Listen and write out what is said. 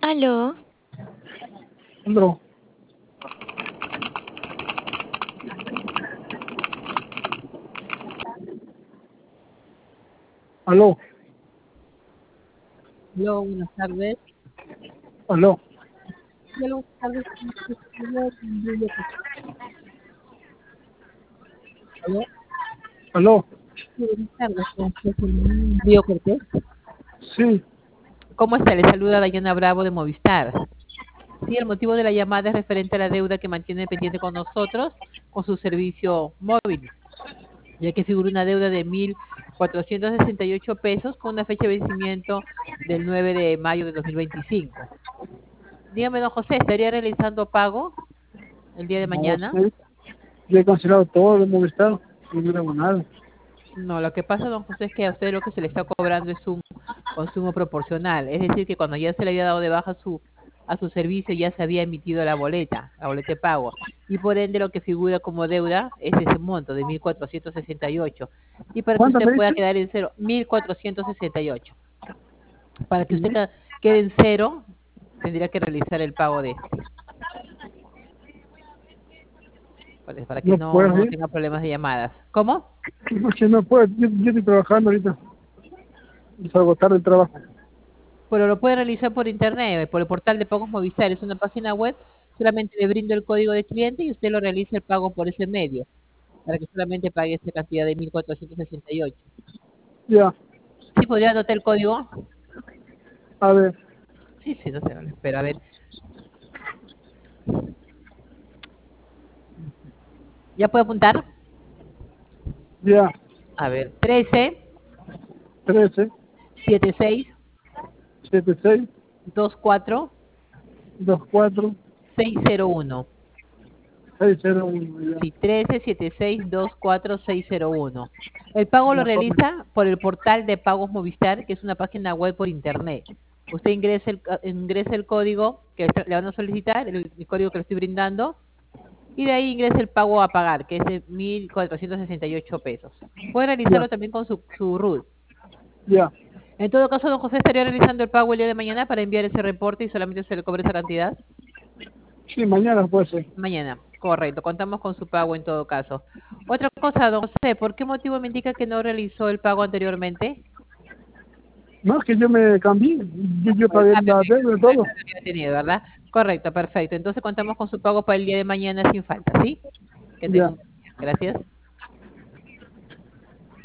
Aló, Aló, aló, Hola, buenas tardes. aló, Hola, buenas tardes. Hola, aló, buenas tardes. ¿Cómo está, Río Cortés? sí, ¿Cómo está? Le saluda Dayana Bravo de Movistar. Sí, el motivo de la llamada es referente a la deuda que mantiene pendiente con nosotros con su servicio móvil, ya que figura una deuda de 1.468 pesos con una fecha de vencimiento del 9 de mayo de 2025. Dígame, don José, ¿estaría realizando pago el día de no mañana? sé, ya he cancelado todo de Movistar, no me debo nada. No, lo que pasa, don José, es que a usted lo que se le está cobrando es un consumo proporcional. Es decir, que cuando ya se le había dado de baja a su servicio, ya se había emitido la boleta de pago. Y por ende, lo que figura como deuda es ese monto de 1.468. Y para que ¿Cuánto usted me pueda dice? quedar en cero, 1.468. Para que usted Sí, quede en cero, tendría que realizar el pago de este, para que no puedo no ir, tenga problemas de llamadas. ¿Cómo? no, que no puedo, yo estoy trabajando ahorita, y salgo tarde del trabajo. Pero lo puede realizar por internet, por el portal de Pagos Movistar. Es una página web, solamente le brindo el código de cliente y usted lo realiza el pago por ese medio, para que solamente pague esa cantidad de 1.468. Ya, ¿Sí podría anotar el código? a ver, Sí, sí, no sé, no, pero a ver. ¿Ya puede apuntar? ya, A ver, 13 13, 76 76, 24 24, 601. 601, ya. Sí, 13 76 24 601. El pago lo Ya, realiza por el portal de Pagos Movistar, que es una página web por internet. Usted ingresa el código que le van a solicitar, el código que le estoy brindando, y de ahí ingresa el pago a pagar, que es de 1.468 pesos. Puede ya, realizarlo también con su RUT. ya, En todo caso, don José estaría realizando el pago el día de mañana para enviar ese reporte y solamente se le cobre esa cantidad. sí, mañana puede ser. Mañana, correcto. Contamos con su pago en todo caso. Otra cosa, don José, ¿por qué motivo me indica que no realizó el pago anteriormente? No, es que yo me cambié, yo pagué Ah, la perfecto. deuda y Ah, eso todo. es lo que había tenido, ¿verdad? Correcto, perfecto. Entonces contamos con su pago para el día de mañana sin falta, ¿sí? Que tenga Ya. un buen día. Gracias.